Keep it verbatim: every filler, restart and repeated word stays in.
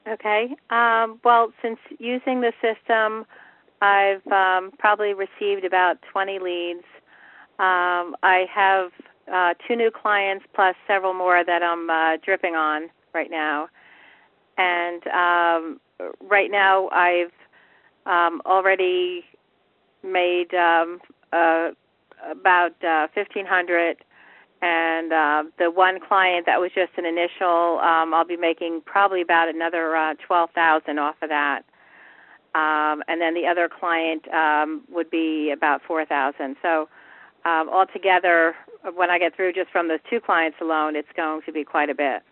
Okay. Um, well, since using the system, I've um, probably received about twenty leads. Um, I have uh, two new clients plus several more that I'm uh, dripping on right now. And um, right now I've um, already made um, uh, about uh, fifteen hundred, and uh, the one client that was just an initial, um, I'll be making probably about another uh, twelve thousand off of that. Um, and then the other client um, would be about four thousand. So um, altogether, when I get through just from those two clients alone, it's going to be quite a bit.